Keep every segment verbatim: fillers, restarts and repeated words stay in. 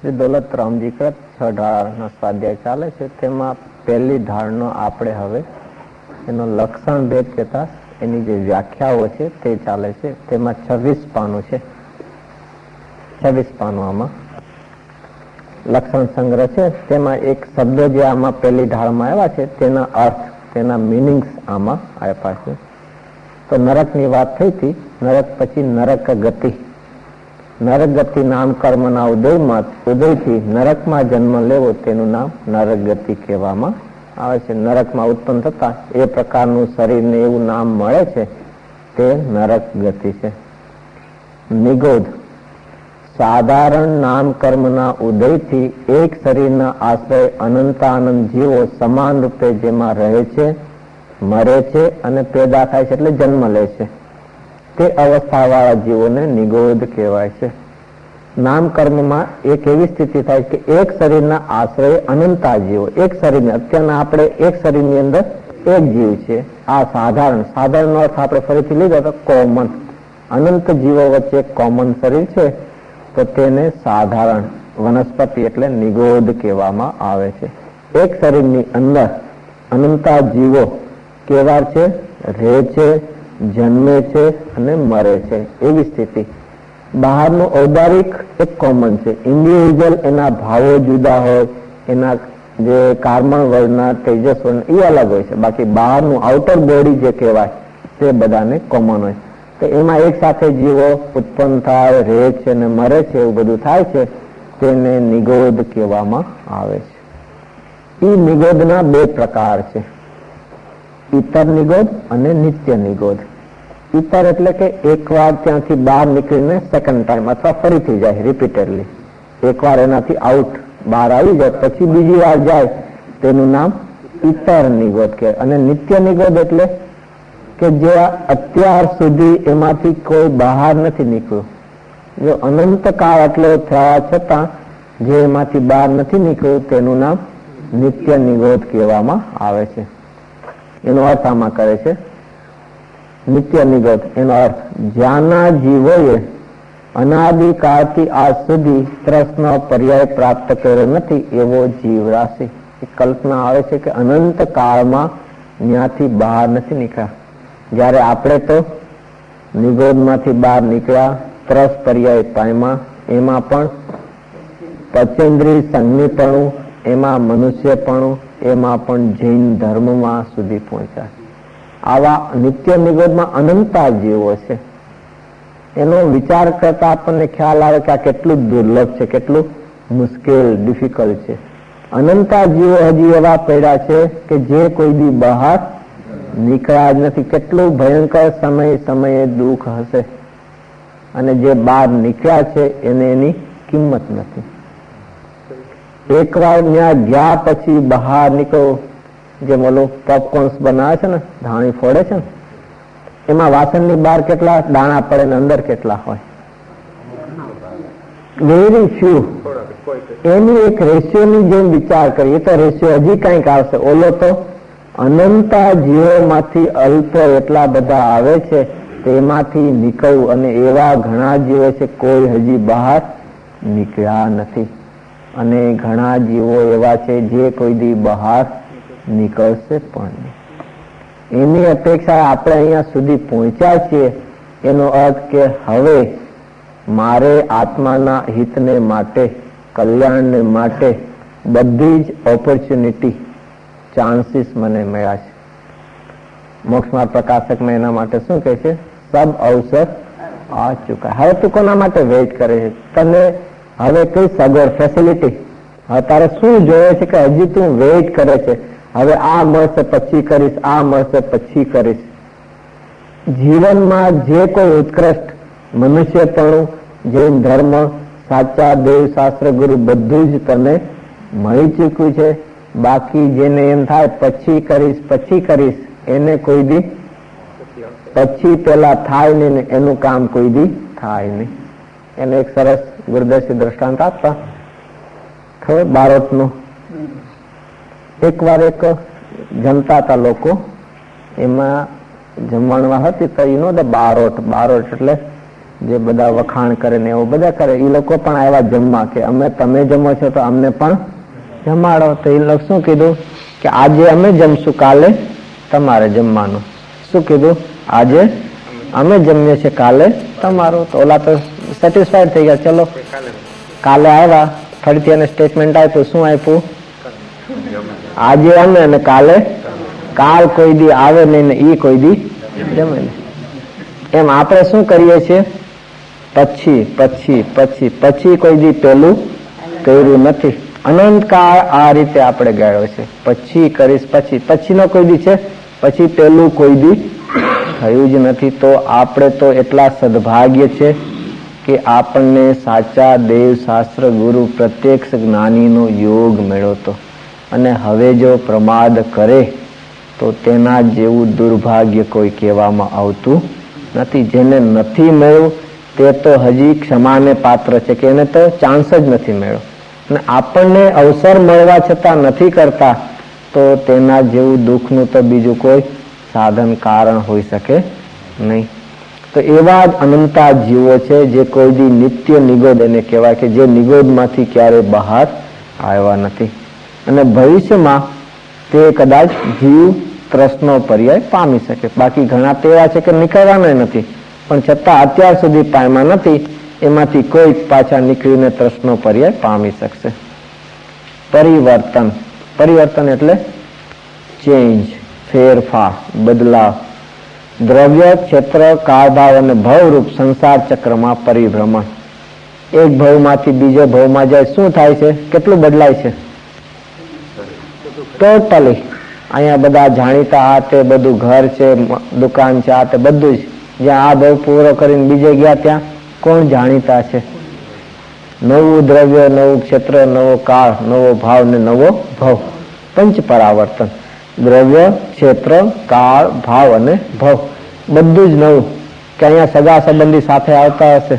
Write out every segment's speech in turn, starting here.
શ્રી દોલતરામજી કૃત છ ઢાળનો સ્વાધ્યાય ચાલે છે. તેમાં પહેલી ઢાળનો આપણે હવે એનો લક્ષણ ભેદ કહેતા એની જે વ્યાખ્યાઓ છે તે ચાલે છે. તેમાં છવ્વીસ પાનું છે. છવ્વીસ પાનું આમાં લક્ષણ સંગ્રહ છે. તેમાં એક શબ્દ જે આમાં પહેલી ઢાળમાં આવ્યા છે તેના અર્થ, તેના મિનિંગ્સ આમાં આપ્યા છે. તો નરકની વાત થઈ હતી. નરક પછી નરક ગતિ, નરક ગતિ નામ કર્મના ઉદયમાં ઉદયથી નરકમાં જન્મ લેવો તેનું નામ નરક ગતિ કહેવામાં આવે છે. નરકમાં ઉત્પન્ન થતા એ પ્રકારનું શરીરને એવું નામ મળે છે તે નરક ગતિ છે. નિગોધ સાધારણ નામ કર્મના ઉદયથી એક શરીરના આશ્રય અનંતાનંદ જીવો સમાન રૂપે જેમાં રહે છે, મરે છે અને પેદા થાય છે એટલે જન્મ લે છે તે અવસ્થાવાળા જીવોને નિગોધ કહેવાય છે. નામ કર્મમાં એક એવી સ્થિતિ થાય કે એક શરીરના આશ્રય અનંતા જીવો, એક શરીરને અત્યારના આપણે એક શરીરની અંદર એક જીવ છે. આ સાધારણ સાધારણ અર્થ આપણે ફરીથી લીધો તો કોમન, અનંત જીવો વચ્ચે કોમન શરીર છે તો તેને સાધારણ વનસ્પતિ એટલે નિગોધ કહેવામાં આવે છે. એક શરીરની અંદર અનંતા જીવો કેવા છે, રહે છે, જન્મે છે અને મરે છે એવી સ્થિતિ. બહારનું ઔદારિક એક કોમન છે, ઇન્ડિવિજ્યુઅલ એના ભાવો જુદા હોય, એના જે કાર્બન વર્ણના તેજસ વર્ણ એ અલગ હોય છે. બાકી બહારનું આઉટર બોડી જે કહેવાય તે બધાને કોમન હોય. તો એમાં એક સાથે જીવો ઉત્પન્ન થાય, રહે છે અને મરે છે એવું બધું થાય છે તેને નિગોધ કહેવામાં આવે છે. એ નિગોધના બે પ્રકાર છે, ઇતર નિગોધ અને નિત્ય નિગોધ. ઇતર એટલે કે એકવાર ત્યાંથી બહાર નીકળીને સેકન્ડ ટાઈમ અથવા ફરીથી જાય રિપીટેડલી, એકવાર એનાથી આઉટ બહાર આવી જાય પછી બીજી વાર જાય તેનું નામ ઇતર નિગોધ કહેવાય. અને નિત્ય નિગોધ એટલે કે જે અત્યાર સુધી એમાંથી કોઈ બહાર નથી નીકળ્યું, જો અનંત કાળ એટલો થયા છતાં જે એમાંથી બહાર નથી નીકળ્યું તેનું નામ નિત્ય નિગોધ કહેવામાં આવે છે. એનો અર્થ આમાં કરે છે નિત્ય નિગોધ. એનો અર્થ જ્યાંના જીવોએ અનાદિકાળથી આજ સુધી ત્રસનો પર્યાય પ્રાપ્ત કર્યો નથી એવો જીવ રાશિ. એ કલ્પના આવે છે કે અનંત કાળમાં ત્યાંથી બહાર નથી નીકળ્યા. જ્યારે આપણે તો નિગોધમાંથી બહાર નીકળ્યા, ત્રસ પર્યાય પામ્યા, એમાં પણ પચેન્દ્રિય સંજ્ઞીપણું, એમાં મનુષ્યપણું, એમાં પણ જૈન ધર્મમાં સુધી પહોંચ્યા. આવા નિત્ય નિગોધમાં અનંતા જીવો છે. એનો વિચાર કરતા આપણને ખ્યાલ આવે કે આ કેટલું દુર્લભ છે, કેટલું મુશ્કેલ ડિફિકલ્ટ છે. અનંતા જીવો હજી એવા પડ્યા છે કે જે કોઈ દી બહાર નીકળ્યા જ નથી. કેટલું ભયંકર સમય સમયે દુઃખ હશે અને જે બહાર નીકળ્યા છે એને એની કિંમત નથી. એકવાર ત્યાં ગયા પછી બહાર નીકળો, જે ઓલું પોપકોર્ન્સ બનાવે છે ને, ધાણી ફોડે છે ને, એમાં વાસણની બહાર કેટલા દાણા પડે ને અંદર કેટલા હોય, વેરી ફ્યુ. એની એક રેશિયોની જેમ વિચાર કરીએ તો રેશિયો હજી કંઈક આવશે. ઓલો તો અનંતા જીવોમાંથી અલ્પ એટલા બધા આવે છે તેમાંથી નીકળવું, અને એવા ઘણા જીવો છે કોઈ હજી બહાર નીકળ્યા નથી. અને ઘણા જીવો એવા છે જે કોઈ દી બહાર નીકળશે પણ નહીં. એની અપેક્ષા આપણે અહીંયા સુધી પહોંચ્યા છીએ. એનો અર્થ કે હવે મારે આત્માના હિતને માટે, કલ્યાણને માટે બધી જ ઓપોર્ચ્યુનિટી, ચાન્સીસ મને મળ્યા છે. મોક્ષમાં પ્રકાશકમાં એના માટે શું કહે છે? સબ અવસર આ ચૂકા. હવે તું કોના માટે વેઇટ કરે છે? તને હવે કઈ સગવડ, ફેસિલિટી, હવે તારે શું જોયે છે કે હજી તું વેઇટ કરે છે? હવે આ મળશે પછી કરીશ, આ મળશે પછી કરીશ. જીવનમાં જે કોઈ ઉત્કૃષ્ટ મનુષ્યપણું, જૈન ધર્મ, સાચા દેવ શાસ્ત્ર ગુરુ બધું જ તને મળી ચૂક્યું છે. બાકી જેને એમ થાય પછી કરીશ પછી કરીશ, એને કોઈ દી પછી પેલા થાય નહીં ને એનું કામ કોઈ દી થાય નહીં. એને એક સરસ ગુરુદર્શી દ્રષ્ટાંત આપતા ખબર, બારોટનું. એક વાર એક જમતા હતા લોકો, એમાં જમવાણવા હતી તો એનો બારોટ, બારોટ એટલે જે બધા વખાણ કરે ને એવું બધા કરે, એ લોકો પણ આવ્યા જમવા કે અમે તમે જમો છો તો અમને પણ જમાડો. તો એ લોકો શું કીધું કે આજે અમે જમશું, કાલે તમારે જમવાનું. શું કીધું? આજે અમે જમીએ છીએ, કાલે તમારું. તો ઓલા તો સેટિસ્ફાઈડ થઈ ગયા. ચલો કાલે આવ્યા, ફરીથી એને સ્ટેટમેન્ટ આપ્યું. શું આપ્યું? આજે અમે અને કાલે. કાલ કોઈ દી આવે નહીં ને ઈ કોઈ દી જમે નહીં. એમ આપણે શું કરીએ છીએ? પછી પછી પછી પછી કોઈ દી પેલું કર્યું નથી. અનંતકાળ આ રીતે આપણે ગાળ્યો છે. પછી કરીશ, પછી પછીનો કોઈ દી છે, પછી પેલું કોઈ દી થયું જ નથી. તો આપણે તો એટલા સદભાગ્ય છે કે આપણને સાચા દેવ શાસ્ત્ર ગુરુ પ્રત્યક્ષ જ્ઞાનીનો યોગ મળ્યો તો. અને હવે જો પ્રમાદ કરે તો તેના જેવું દુર્ભાગ્ય કોઈ કહેવામાં આવતું નથી. જેને નથી મળ્યું તે તો હજી ક્ષમાને પાત્ર છે કે એને તો ચાન્સ જ નથી મળ્યો. અને આપણને અવસર મળવા છતાં નથી કરતા તો તેના જેવું દુઃખનું તો બીજું કોઈ સાધન કારણ હોઈ શકે નહીં. તો એવા જ અનંતા જીવો છે જે કોઈ દી નિત્ય નિગોદ એને કહેવાય કે જે નિગોદમાંથી ક્યારે બહાર આવ્યા નથી. અને ભવિષ્યમાં તે કદાચ જીવ ત્રસનો પર્યાય પામી શકે. બાકી ઘણા તેવા છે કે નીકળવાના નથી, પણ છતાં અત્યાર સુધી પામ્યા નથી. એમાંથી કોઈ પાછા નીકળીને ત્રસનો પર્યાય પામી શકશે. પરિવર્તન. પરિવર્તન એટલે ચેન્જ, ફેરફાર, બદલાવ. દ્રવ્ય, ક્ષેત્ર, કાળભાવ અને ભવરૂપ સંસાર ચક્રમાં પરિભ્રમણ. એક ભવમાંથી બીજો ભવમાં જાય શું થાય છે? કેટલું બદલાય છે? ટોટલી. અહીંયા બધા જાણીતા આ તે બધું ઘર છે, દુકાન છે, આ તે બધું જ. જ્યાં આ ભવ પૂરો કરીને બીજે ગયા ત્યાં કોણ જાણીતા છે? નવું દ્રવ્ય, નવું ક્ષેત્ર, નવો કાળ, નવો ભાવ ને નવો ભવ. પંચ પરાવર્તન. દ્રવ્ય, ક્ષેત્ર, કાળ, ભાવ અને ભવ બધું જ નવું. કે અહીંયા સગા સંબંધી સાથે આવતા હશે.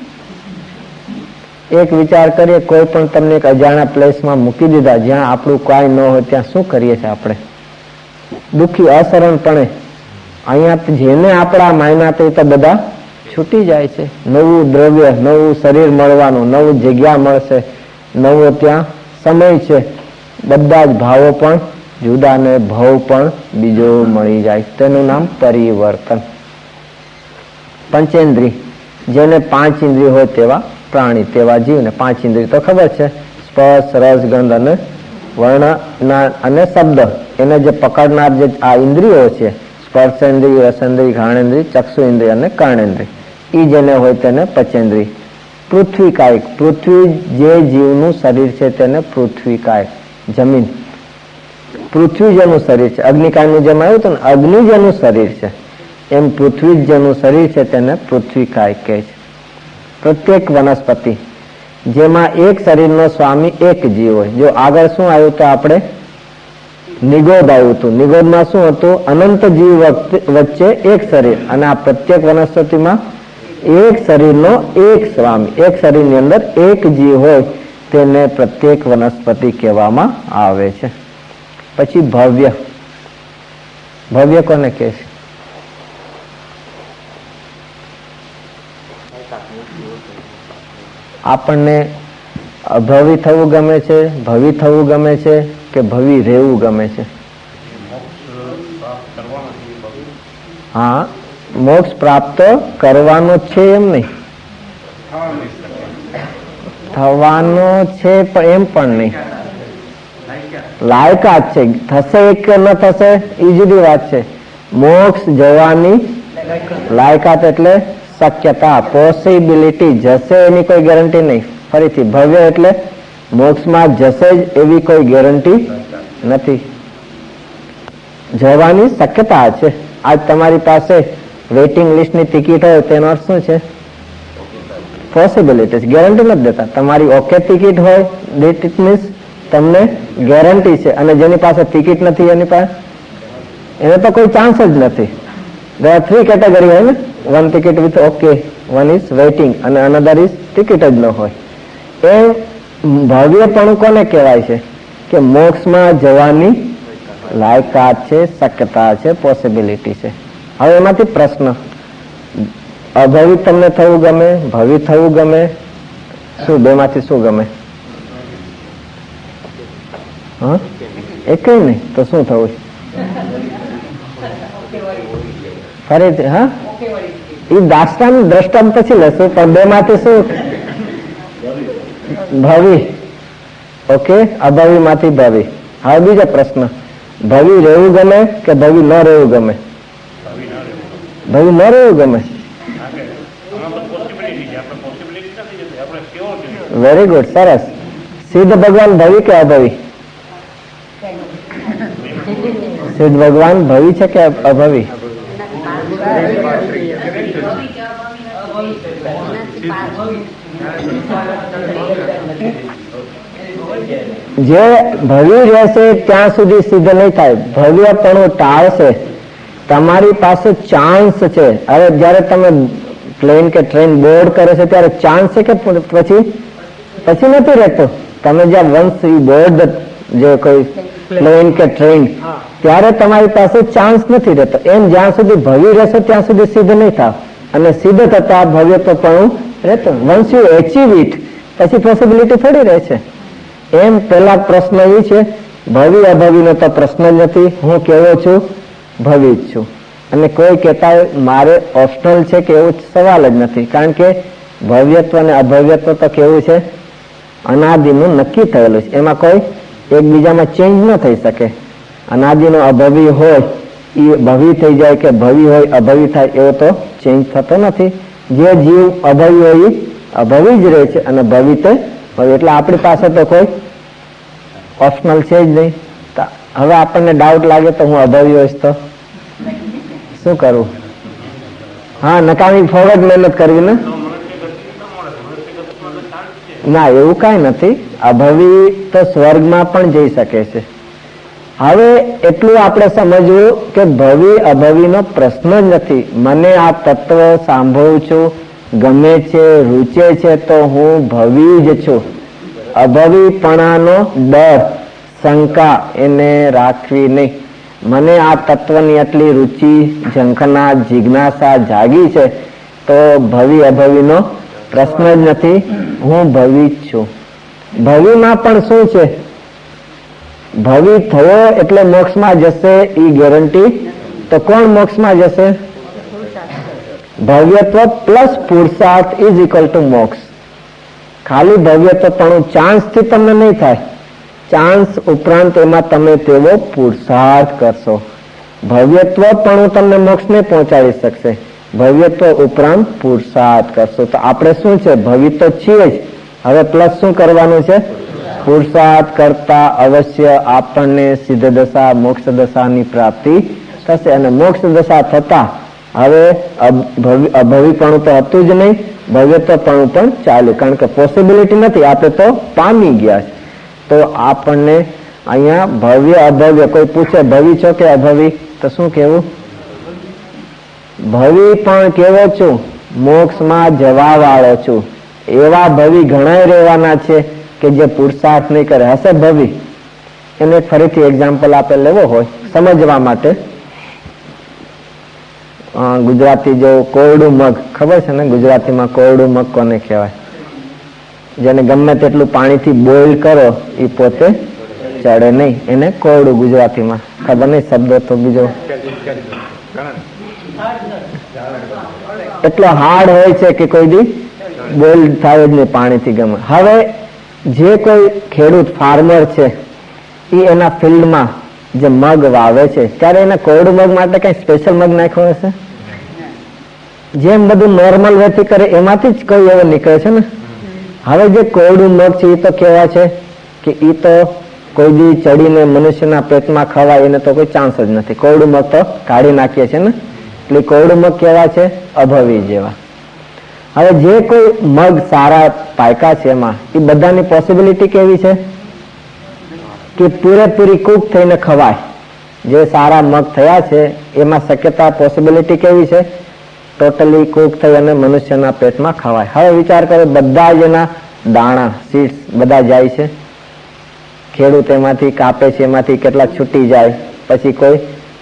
એક વિચાર કરીએ, કોઈ પણ તમને એક અજાણ્યા પ્લેસમાં મૂકી દીધા જ્યાં આપણું કાંઈ ન હોય, ત્યાં શું કરીએ છીએ આપણે? દુઃખી, અસરણપણે. અહીંયા જેને આપણા માયના તે તો બધા છૂટી જાય છે. નવું દ્રવ્ય, નવું શરીર મળવાનું, નવું જગ્યા મળશે, નવો ત્યાં સમય છે. બધા જ ભાવો પણ જુદા ને ભવ પણ બીજો મળી જાય. તેનું નામ પરિવર્તન. પંચેન્દ્રિય. જેને પાંચ ઇન્દ્રિય હોય તેવા પ્રાણી, તેવા જીવને પાંચ ઇન્દ્રિય તો ખબર છે. સ્પર્શ, રસ, ગંધ અને વર્ણ અને શબ્દ. એને જે પકડનાર જે આ ઇન્દ્રિયો છે, સ્પર્શેન્દ્રિય, રસેન્દ્રિય, ઘ્રાણેન્દ્રિય, ચક્ષુ ઇન્દ્રિય અને કર્ણેન્દ્રિય, એ જેને હોય તેને પંચેન્દ્રિય. પૃથ્વી કાયક. પૃથ્વી જે જીવનું શરીર છે તેને પૃથ્વી કાયક, જમીન. પૃથ્વી જેનું શરીર છે, અગ્નિકાયનું જેમ આવ્યું હતું ને, અગ્નિ જેનું શરીર છે એમ પૃથ્વી જેનું શરીર છે તેને પૃથ્વી કાયક કહે છે. પ્રત્યેક વનસ્પતિ. જેમાં એક શરીરનો સ્વામી એક જીવ હોય. જો આગળ શું આવ્યું તો આપણે નિગોદ આવ્યું હતું. નિગોદમાં શું હતું? અનંત જીવ વચ્ચે એક શરીર. અને આ પ્રત્યેક વનસ્પતિમાં એક શરીરનો એક સ્વામી, એક શરીરની અંદર એક જીવ હોય તેને પ્રત્યેક વનસ્પતિ કહેવામાં આવે છે. પછી ભવ્ય. ભવ્ય કોને કહે છે? આપણને અભવી થવું ગમે છે, ભવી થવું ગમે છે કે ભવી રહેવું ગમે છે? હા, મોક્ષ પ્રાપ્ત કરવાનો છે એમ નહીં, થવાનો છે પણ એમ પણ નહીં. લાયકાત છે. થશે કે ન થશે એ જુદી વાત છે. મોક્ષ જવાની લાયકાત એટલે શક્યતા, પોસિબિલિટી. જશે એની કોઈ ગેરંટી નહીં. ફરીથી, ભવ્ય એટલે મોક્ષમાં જશે જ એવી કોઈ ગેરંટી નથી. જવાની શક્યતા છે. આજ તમારી પાસે વેઇટિંગ લિસ્ટની ટિકિટ હોય તેનો અર્થ શું છે? પોસિબિલિટી. ગેરંટી નથી દેતા. તમારી ઓકે ટિકિટ હોય દેટ ઇટ મીન્સ તમને ગેરંટી છે. અને જેની પાસે ટિકિટ નથી એની પાસે એને તો કોઈ ચાન્સ જ નથી. there are three category હોય ને, one ticket with okay, one is waiting અને another is ટિકિટ જ ન હોય. એ ભવ્યપણું કોને કહેવાય છે? કે મોક્ષમાં જવાની લાયકાત છે, શક્યતા છે, પોસિબિલિટી છે. હવે એમાંથી પ્રશ્ન, અભવી તમને થવું ગમે, ભવી થવું ગમે, શું બે માંથી શું ગમે? હા, એક નહીં તો શું થવું? ફરીથી હા, એ દાસ્તાન દ્રષ્ટાંત પછી લેશું, પણ બે માંથી શું? ભવી. ઓકે, અભવી માંથી ભવી. હવે બીજો પ્રશ્ન, ભવી રહેવું ગમે કે ભવી ન રહેવું ગમે? ભવી ન રહેવું ગમે. વેરી ગુડ, સરસ. સિદ્ધ ભગવાન ભવી કે અભવી? સિદ્ધ ભગવાન ભવી છે કે અભવી? જે ભવ્ય રહેશે ત્યાં સુધી સિદ્ધ નહીં થાય, ભવ્યપણું ટાળશે. તમારી પાસે ચાન્સ છે. હવે જયારે તમે પ્લેન કે ટ્રેન બોર્ડ કરે છે ત્યારે ચાન્સ છે કે પછી પછી નથી રહેતો. તમે જ્યાં વંશ બોર્ડ જે કોઈ પ્લેન કે ટ્રેન, ત્યારે તમારી પાસે ચાન્સ નથી રહેતો. એમ જ્યાં સુધી ભવ્ય રહેશે ત્યાં સુધી સિદ્ધ નહીં થાવ, અને સિદ્ધ થતા ભવ્યત્વપણું રહેતો. વન્સ યુ એચીવ ઇટ, પછી પોસિબિલિટી થોડી રહે છે. એમ પેલા પ્રશ્ન એ છે, ભવિ અભવિનો તો પ્રશ્ન જ નથી. હું કેવો છું? ભવિ જ છું. અને કોઈ કહેતા મારે ઓપ્શનલ છે કે એવું સવાલ જ નથી, કારણ કે ભવ્યત્વ અને અભવ્યત્વ તો કેવું છે? અનાદિનું નક્કી થયેલું છે. એમાં કોઈ એકબીજામાં ચેન્જ ન થઈ શકે. અનાદિનો અભવી હોય એ ભવી થઈ જાય કે ભવિ હોય અભવી થાય, એવો તો ચેન્જ થતો નથી. જે જીવ અભવી હોય એ અભવી જ રહે છે, અને ભવિ તે ભવિ. એટલે આપણી પાસે તો કોઈ ઓપ્શનલ છે જ નહીં. હવે આપણને ડાઉટ લાગે તો હું અભવી હોઈશ તો શું કરવું? હા, નકામી ફોરવર્ડ મહેનત કરવી ને? ના, એવું કઈ નથી. અભવી તો સ્વર્ગમાં પણ જઈ શકે છે. હવે એટલું આપણે સમજવું કે ભવિ અભવિનો પ્રશ્ન જ નથી. મને આ તત્વ સાંભળું છું, ગમે છે, રૂચે છે, તો હું ભવિ જ છું. અભવિપણાનો ડર, શંકા એને રાખવી નહીં. મને આ તત્વની આટલી રુચિ, ઝંખના, જિજ્ઞાસા જાગી છે, તો ભવિ અભવિનો પ્રશ્ન જ નથી. હું ભવિ જ છું. ભવિમાં પણ શું છે? ભવિ થયો એટલે મોક્ષમાં જશે એ ગેરંટી? તો કોણ મોક્ષમાં જશે? ભવ્યત્વ પ્લસ પુરુષાર્થ ઇઝ ઇક્વલ ટુ મોક્ષ. ખાલી ભવ્યત્વ પણ ચાન્સ થી તમને નહીં થાય. ચાન્સ ઉપરાંત એમાં તમે તેવો પુરુષાર્થ કરશો. ભવ્યત્વ પણ તમને મોક્ષ ને પહોંચાડી શકશે. ભવ્યત્વ ઉપરાંત પુરુષાર્થ કરશો. તો આપણે શું છે? ભવિ તો છીએ જ. હવે પ્લસ શું કરવાનું છે? પુરુષાર્થ કરતા અવશ્ય આપણને સિદ્ધ દશા, મોક્ષ દશાની પ્રાપ્તિ થશે. અને મોક્ષ દશા થતા હવે અભવિપણું તો હતું જ નહીં, ભવ્યત્વપણું પણ ચાલ્યું, કારણ કે પોસિબિલિટી નથી, આપણે તો પામી ગયા છે. તો આપણને અહીંયા ભવ્ય અભવ્ય, કોઈ પૂછે ભવિ છો કે અભવિ, તો શું કેવું? ભવિ પણ કેવો છું? મોક્ષમાં જવા વાળો છું. એવા ભવિ ઘણા રહેવાના છે કે જે પુરુષાર્થ નહીં કરે. હશે ભવિ? એને ફરીથી એક્ઝામ્પલ આપણે લેવો હોય સમજવા માટે, ગુજરાતી જો કોરડું મગ, ખબર છે ને ગુજરાતીમાં કોરડું મગ કોને કહેવાય? જેને ગમે તેટલું પાણીથી બોઇલ કરો એ પોતે ચડે નહીં, એને કોરડું ગુજરાતીમાં. ખબર નહીં શબ્દો તો બીજો એટલો હાર્ડ હોય છે કે કોઈ દી બોઇલ થાય જ નહીં પાણીથી ગમે. હવે જે કોઈ ખેડૂત ફાર્મર છે એ એના ફિલ્ડમાં જે મગ વાવે છે ત્યારે એને કોરડું મગ માટે કઈ સ્પેશિયલ મગ નાખ્યો હશે? જેમ બધું નોર્મલ વેથી કરે એમાંથી જ કોઈ એવો નીકળે છે ને. હવે જે કોરડું મગ છે એ તો કેવા છે કે એ તો કોઈ દી ચડીને મનુષ્યના પેટમાં ખવાય, એને તો કોઈ ચાન્સ જ નથી. કોરડું મગ તો કાઢી નાખીએ છીએ ને, એટલે કોરડું મગ કેવા છે? અભવી જેવા. હવે જે કોઈ મગ સારા પાયકા છે એમાં એ બધાની પોસિબિલિટી કેવી છે કે પૂરેપૂરી કુક થઈને ખવાય. જે સારા મગ થયા છે એમાં શક્યતા, પોસિબિલિટી કેવી છે? ટોટલી કુક થઈ અને મનુષ્યના પેટમાં ખવાય. હવે વિચાર કરો, બધા જ એના દાણા, સીડ્સ બધા જાય છે, ખેડૂત એમાંથી કાપે છે, એમાંથી કેટલા છૂટી જાય, પછી કોઈ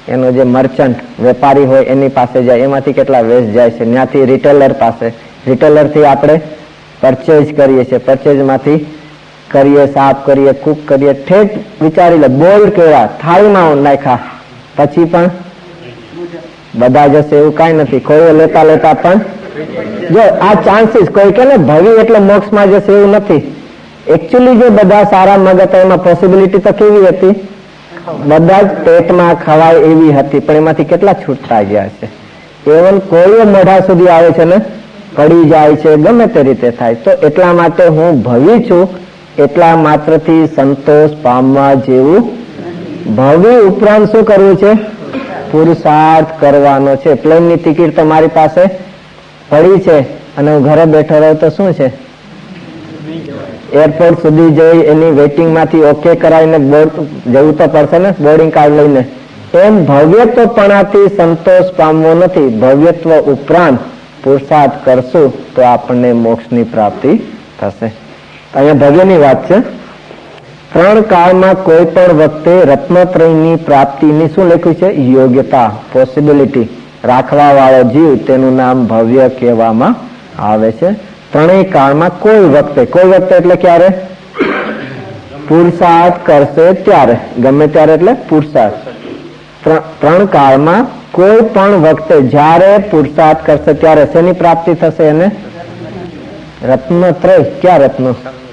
એનો જે મર્ચન્ટ વેપારી હોય એની પાસે જાય, એમાંથી કેટલા વેસ્ટ જાય છે, ત્યાંથી રિટેલર પાસે, રિટેલરથી આપણે પરચેઝ કરીએ છીએ, પરચેઝમાંથી કરીએ, સાફ કરીએ, કુક કરીએ, ઠેઠ વિચારી લે બોઇલ્ડ કેળા થાળીમાં નાખ્યા પછી પણ બધા જશે એવું કઈ નથી. કોઈ લેતા લેતા પણ જો આ ચાન્સીસ, કોઈ કે ને ભવિ એટલે મોક્ષમાં જશે એવું નથી. એકચ્યુઅલી જે બધા સારા મગ હતા એમાં પોસિબિલિટી તો કેવી હતી, બધા જ પેટમાં ખવાય એવી હતી, પણ એમાંથી કેટલા છૂટતા ગયા છે. એવન કોઈ મોઢા સુધી આવે છે ને પડી જાય છે, ગમે તે રીતે થાય. તો એટલા માટે હું ભવિ છું એટલા માત્રથી સંતોષ પામવા જેવું. ભવિ ઉપરાંત શું કરવું છે? પુરુષાર્થ કરવાનો છે. પ્લેનની ટિકિટ તો મારી પાસે પડી છે અને હું ઘરે બેઠો રહું તો શું છે, એરપોર્ટ સુધી જઈ એની વેઇટિંગ માંથી ઓકે કરાવીને જવું તો પડશે ને, બોર્ડિંગ કાર્ડ લઈને. એમ ભવ્યત્વપણાથી સંતોષ પામવો નથી. ભવ્યત્વ ઉપરાંત પુરુષાર્થ કરશું તો આપણને મોક્ષની પ્રાપ્તિ થશે. અહીંયા ભવ્યની વાત છે. ત્રણ કાળમાં કોઈ પણ વખતે રત્નત્રયની પ્રાપ્તિની શું લખ્યું છે? યોગ્યતા, પોસિબિલિટી રાખવા વાળો જીવ, તેનું નામ ભવ્ય કહેવામાં આવે છે. ત્રણેય કાળમાં કોઈ વખતે, કોઈ વખતે એટલે ક્યારે? પુરુષાર્થ કરશે ત્યારે, ગમે ત્યારે એટલે પુરુષાર્થ. ત્રણ કાળમાં કોઈ પણ વખતે જ્યારે પુરુષાર્થ કરશે ત્યારે શેની પ્રાપ્તિ થશે? એને રત્નત્રય. ક્યાં રત્નો?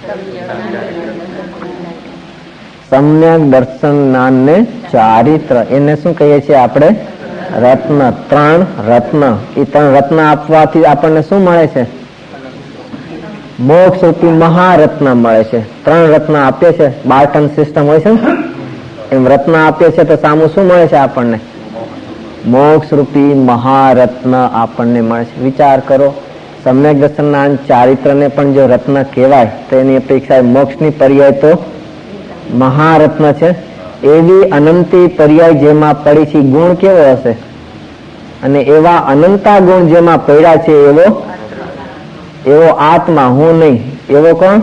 સમ્યક દર્શન જ્ઞાન ને ચારિત્ર, એને શું કહીએ છીએ આપણે? રત્ન. ત્રણ રત્ન. એ ત્રણ રત્ન આપવાથી આપણને શું મળે છે? મોક્ષ રૂપી મહારત્ન મળે છે. ત્રણ રત્ન આપીએ છે, બાર્ટન સિસ્ટમ હોય છે ને એમ રત્ન આપીએ છે તો સામું શું મળે છે આપણને? મોક્ષ રૂપી મહારત્ન આપણને મળે છે. વિચાર કરો, સમ્યક દર્શન જ્ઞાન ચારિત્ર ને પણ જો રત્ન કહેવાય તો એની અપેક્ષા મોક્ષની પર્યાય તો મહારત્ન છે. એવી અનંતી પર્યાય જેમાં પડી છે ગુણ કેવો હશે? અને એવા અનંતા ગુણ જેમાં પડ્યા છે એવો એવો આત્મા, હું નહીં. એવો કોણ?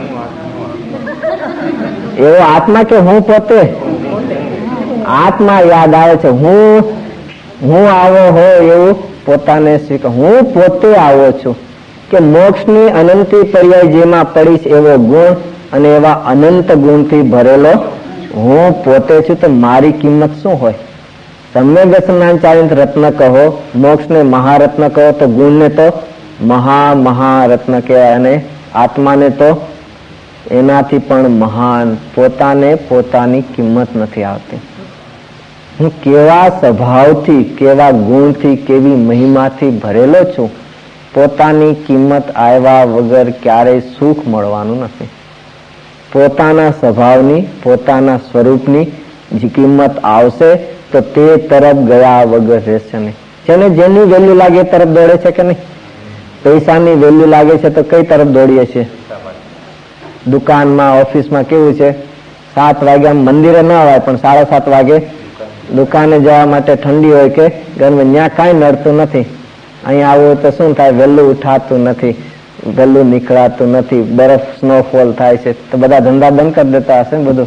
એવો આત્મા કે હું પોતે? આત્મા યાદ આવે છે. હું હું આવો હોય એવું પોતાને સ્વીકાર, હું પોતે આવો છું. કે મોક્ષની અનંતી પર્યાય જેમાં પડી છે એવો ગુણ અને એવા અનંત ગુણથી ભરેલો હું પોતે છું. તો મારી કિંમત શું હોય? સમ્યક દર્શન ચારિત્ર રત્ન કહો, મોક્ષને મહારત્ન કહો, તો ગુણને તો મહા મહારત્ન કહેવાય અને આત્માને તો એનાથી પણ મહાન. પોતાને પોતાની કિંમત નથી આવતી. હું કેવા સ્વભાવથી, કેવા ગુણથી, કેવી મહિમાથી ભરેલો છું, પોતાની કિંમત આવ્યા વગર ક્યારેય સુખ મળવાનું નથી. પોતાના સ્વભાવની, પોતાના સ્વરૂપની જે કિંમત આવશે તો તે તરફ ગયા વગર રહેશે નહીં. જેને જેની વેલ્યુ લાગે એ તરફ દોડે છે કે નહીં? પૈસાની વેલ્યુ લાગે છે તો કઈ તરફ દોડીએ છીએ? દુકાનમાં, ઓફિસમાં કેવું છે? સાત વાગે મંદિરે ન હોય પણ સાડા સાત વાગે દુકાને જવા માટે ઠંડી હોય કે ગરમી, ત્યાં કાંઈ નડતું નથી. અહીંયા આવું તો શું થાય? વહેલું ઉઠાતું નથી, વહેલું નીકળાતું નથી, બરફ સ્નોફોલ થાય છે તો બધા ધંધા બંધ કરી દેતા હશે ને બધું.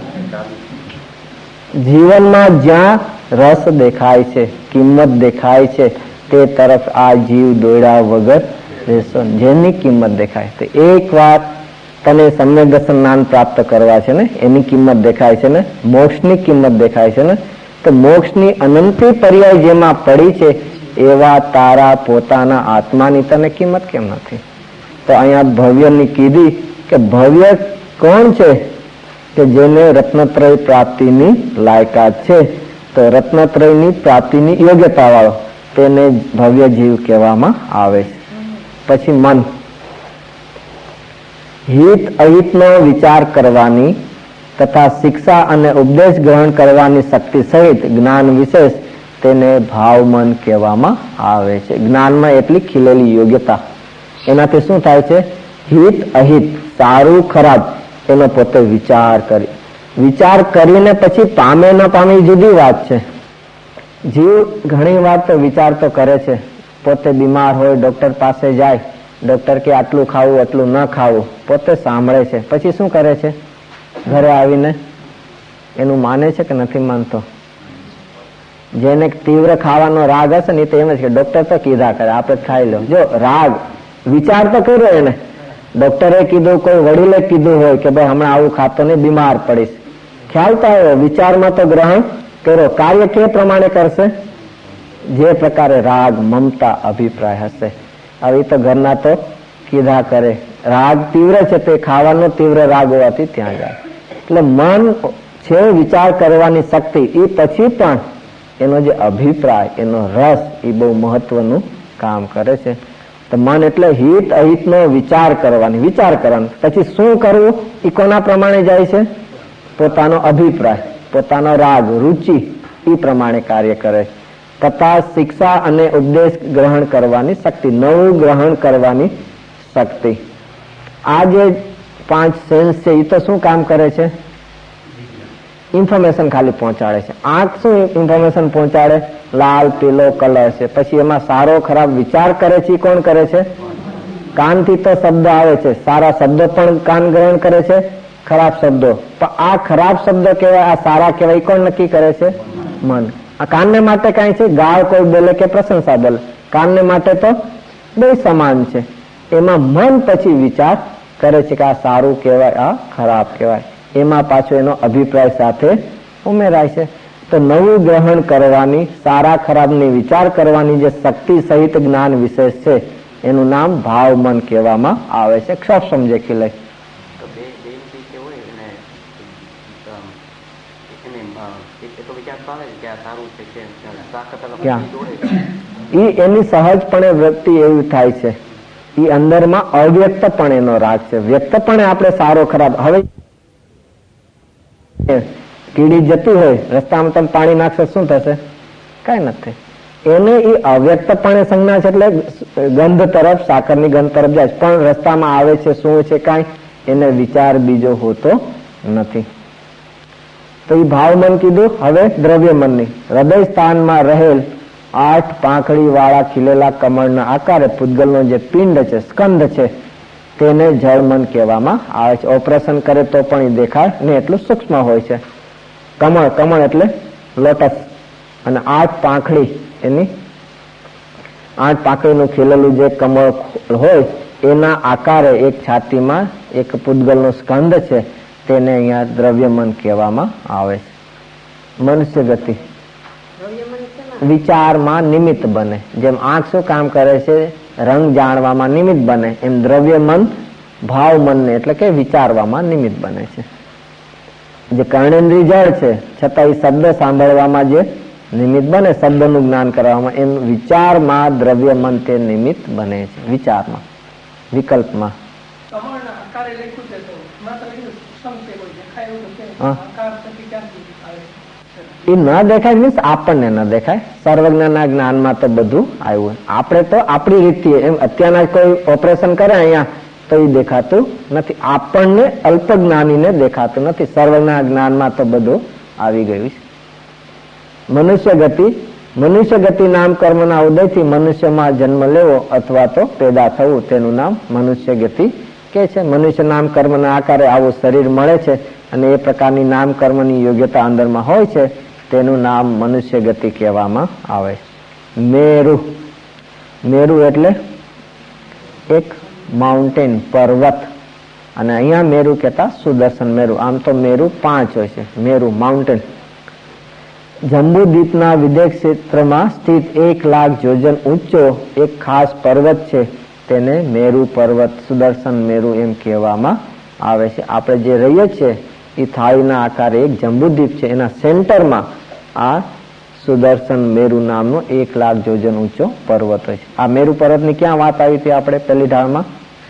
જીવનમાં જ્યાં રસ દેખાય છે, કિંમત દેખાય છે, તે તરફ આ જીવ દોડ્યા વગર રહેશો. જેની કિંમત દેખાય તો એક વાર તને સમ્યક દર્શન જ્ઞાન પ્રાપ્ત કરવા છે ને, એની કિંમત દેખાય છે ને, મોક્ષની કિંમત દેખાય છે ને, તો મોક્ષની અનંતી પર્યાય જેમાં પડી છે એવા તારા પોતાના આત્માની તને કિંમત કેમ નથી? તો અહીંયા ભવ્યની કીધી કે ભવ્ય કોણ છે? કે જેને રત્નત્રય પ્રાપ્તિની લાયકાત છે. તો રત્નત્રયની પ્રાપ્તિની યોગ્યતા વાળો તેને ભવ્ય જીવ કહેવામાં આવે છે. પછી મન, હિત અહિતનો વિચાર કરવાની તથા શિક્ષા અને ઉપદેશ ગ્રહણ કરવાની શક્તિ સહિત જ્ઞાન વિશેષ તેને ભાવ મન કહેવામાં આવે છે. જ્ઞાનમાં એટલી ખીલેલી યોગ્યતા, એનાથી શું થાય છે? હિત અહિત, સારું ખરાબ, એનો પોતે વિચાર કરી વિચાર કરીને પછી પામે ન પામે જુદી વાત છે. જીવ ઘણી વાર તો વિચાર તો કરે છે. પોતે બીમાર હોય, ડોક્ટર પાસે જાય, ડોક્ટર કે આટલું ખાવું, આટલું ન ખાવું, પોતે સાંભળે છે. પછી શું કરે છે? ઘરે આવીને એનું માને છે કે નથી માનતો? જેને તીવ્ર ખાવાનો રાગ હશે ને તો એમ જ કે ડોક્ટર તો કીધા કરે, આપણે ખાઈ લો. જો રાગ વિચાર તો કર્યો એને, ડોક્ટરે કીધું, કોઈ વડીલે કીધું હોય કે ભાઈ હમણાં આવું ખાતો નહીં, બીમાર પડીશ, ખ્યાલ તો આવ્યો, વિચારમાં તો ગ્રહણ કર્યો. કાર્ય કે પ્રમાણે કરશે? જે પ્રકારે રાગ, મમતા, અભિપ્રાય હશે. હવે તો ઘરના તો કીધા કરે, રાગ તીવ્ર છે તે ખાવાનો તીવ્ર રાગ હોવાથી ત્યાં જાય. એટલે મન છે વિચાર કરવાની શક્તિ, એ પછી પણ એનો જે અભિપ્રાય, એનો રસ, એ બહુ મહત્વનું કામ કરે છે. તો મન એટલે હિત અહિતનો વિચાર કરવાની, વિચાર કરવાનો. પછી શું કરવું એ કોના પ્રમાણે જાય છે? પોતાનો અભિપ્રાય, પોતાનો રાગ, રુચિ, એ પ્રમાણે કાર્ય કરે છે. તથા શિક્ષા અને ઉપદેશ ગ્રહણ કરવાની શક્તિ, નવું ગ્રહણ કરવાની શક્તિ. આ જે પાંચ સેન્સ છે એ તો શું કામ કરે છે? ઇન્ફોર્મેશન ખાલી પહોંચાડે છે. આંખ શું ઇન્ફોર્મેશન પહોંચાડે? લાલ પીલો કલર છે. પછી એમાં સારો ખરાબ વિચાર કરે છે, કોણ કરે છે? કાનથી તો શબ્દ આવે છે, સારા શબ્દો પણ કાન ગ્રહણ કરે છે, ખરાબ શબ્દો. પણ આ ખરાબ શબ્દ કહેવાય, આ સારા કહેવાય, કોણ નક્કી કરે છે? મન. આ કાનને માટે કઈ છે? ગાળ કોઈ બોલે કે પ્રશંસા બોલે, કાનને માટે તો બે સમાન છે. એમાં મન પછી વિચાર કરે છે કે આ સારું કહેવાય, આ ખરાબ કહેવાય. એમાં પાછો એનો અભિપ્રાય સાથે ઉમેરાય છે. તો નવું ગ્રહણ કરવાની, સારા ખરાબની વિચાર કરવાની જે શક્તિ સહિત જ્ઞાન વિશેષ છે એનું નામ ભાવ મન કહેવામાં આવે છે. ક્ષર સમજે ખીલે એની સહજપણે વૃત્તિ એવી થાય છે. એ અંદરમાં અવ્યક્તપણે એનો રાગ છે. વ્યક્તપણે આપણે સારો ખરાબ, હવે કીડી જતી હોય રસ્તામાં, તમે પાણી નાખશો શું થશે? કઈ નથી. એને એ અવ્યક્તપણે સંજ્ઞા છે, એટલે ગંધ તરફ, સાકરની ગંધ તરફ જાય, પણ રસ્તામાં આવે છે શું છે કઈ એને વિચાર બીજો હોતો નથી. તો એ ભાવ મન કીધું. હવે દ્રવ્ય મનની હૃદય સ્થાનમાં રહેલ આઠ પાંખડી વાળા ખીલેલા કમળના આકારે પૂતગલનો જે પિંડ છે, સ્કંદ છે, તેને જળ મન કહેવામાં આવે છે. ઓપરેશન કરે તો પણ એ દેખાય ને એટલું સૂક્ષ્મ હોય છે. કમળ, કમળ એટલે લોટસ, અને આઠ પાંખડી, એની આઠ પાંખડીનું ખીલેલું જે કમળ હોય એના આકારે એક છાતીમાં એક પૂતગલનો સ્કંદ છે, તેને અહીંયા દ્રવ્ય મન કહેવામાં આવે છે. મનુષ્ય ગતિ વિચારમાં નિમિત્ત બને. જેમ આંખ શું કામ કરે છે? રંગ જાણવામાં નિમિત્ત બને. એમ દ્રવ્ય મન ભાવ મનને એટલે કે વિચારવામાં નિમિત્ત બને છે. જે કર્ણેન્દ્રિય જળ છે છતાં એ શબ્દ સાંભળવામાં જે નિમિત્ત બને, શબ્દનું જ્ઞાન કરવામાં, એમ વિચારમાં દ્રવ્ય મન તે નિમિત્ત બને છે. વિચારમાં, વિકલ્પમાં એ ન દેખાય મીન્સ આપણને ન દેખાય. સર્વજ્ઞના જ્ઞાનમાં તો બધું આવ્યું. આપણે તો આપણી રીતથી, એમ અત્યારના કોઈ ઓપરેશન કરે અહીંયા તો એ દેખાતું નથી. આપણને અલ્પ જ્ઞાનીને દેખાતું નથી. સર્વજ્ઞના જ્ઞાનમાં તો બધું આવી ગયું છે. મનુષ્ય ગતિ, મનુષ્ય ગતિ નામ કર્મના ઉદયથી મનુષ્યમાં જન્મ લેવો અથવા તો પેદા થવું, તેનું નામ મનુષ્ય ગતિ કે છે. મનુષ્ય નામ કર્મના આકારે આવું શરીર મળે છે અને એ પ્રકારની નામ કર્મની યોગ્યતા અંદરમાં હોય છે, તેનું નામ મનુષ્ય ગતિ કહેવામાં આવે છે. મેરુ, મેરુ એટલે એક માઉન્ટેન, પર્વત, અને અહીંયા મેરુ કહેતા સુદર્શન મેરુ. આમ તો મેરુ પાંચ હોય છે. મેરુ માઉન્ટેન જંબુદ્વીપના વિદેશ ક્ષેત્રમાં સ્થિત એક લાખ યોજન ઊંચો એક ખાસ પર્વત છે, તેને મેરુ પર્વત, સુદર્શન મેરુ એમ કહેવામાં આવે છે. આપણે જે રહીએ છીએ એ થાળીના આકારે એક જંબુદ્વીપ છે, એના સેન્ટરમાં આ સુદર્શન મેરુ નામનો એક લાખ યોજન ઊંચો પર્વત હોય છે. આ મેરુ પર્વતની ક્યાં વાત આવી હતી આપણે પહેલી ઢાળમાં?